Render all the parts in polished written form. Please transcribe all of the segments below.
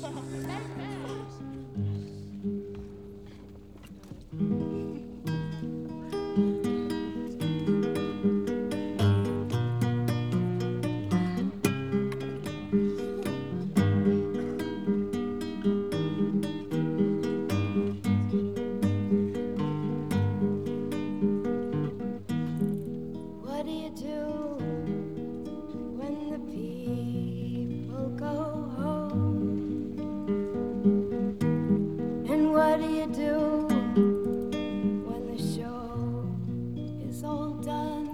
What do you do when the people go home? And what do you do when the show is all done?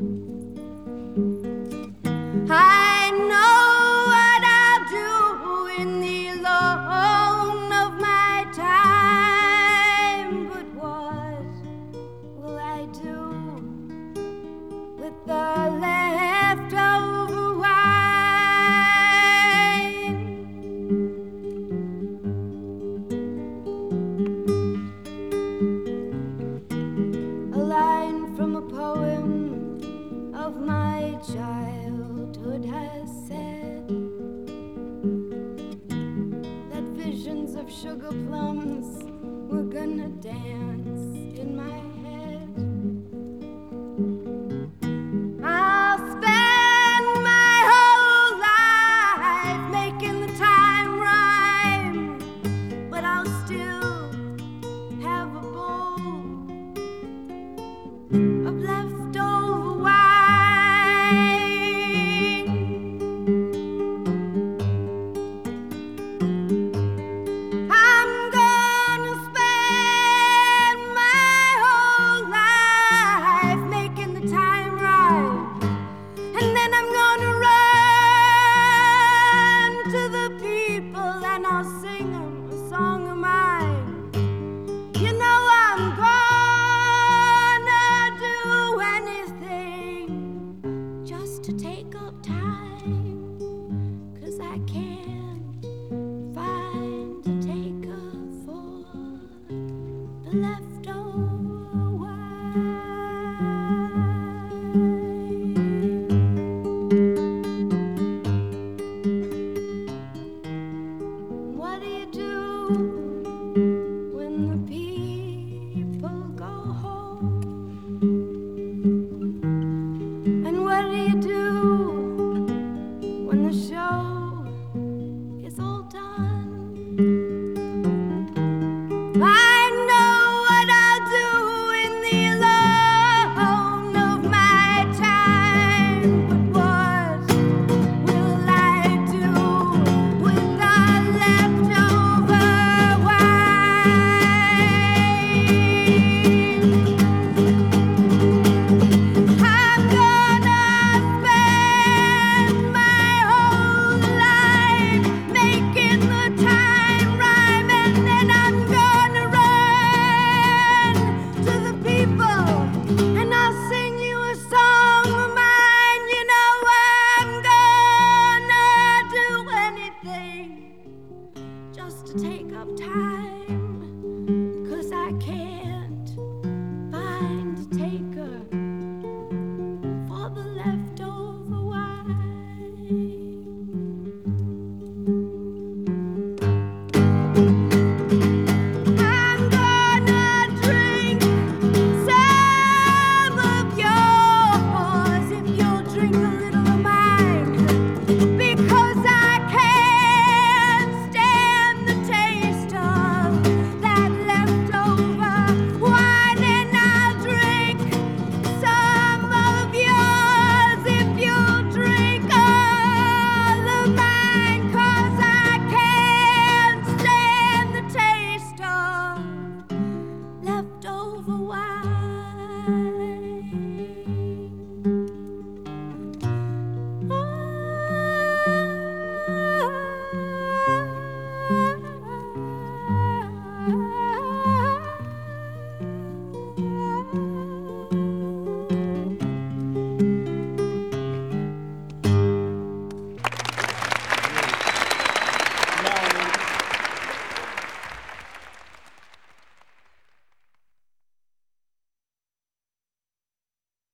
I know what I'll do in the alone of my time, but what will I do with the leftover wine? A line from a poem of my childhood has said that visions of sugar plums were gonna dance in my head. I'll spend my whole life making the time rhyme, but I'll still have a bowl of leftover wine. I'm gonna spend my whole life making the time right, and then I'm gonna run to the people and I'll sing them a song of mine. You know I'm gonna do anything just to take up time, 'cause I can't find a taker for the leftover wine. What do you do when the people go home? And what do you do when the show is all done? I know what I'll do in the alone of my time, but what will I do with the leftover wine? I'm gonna spend my whole life making the time rhyme, and then I'm gonna run to the people and I'll sing you a song of mine. You know I'm gonna do anything just to take up time,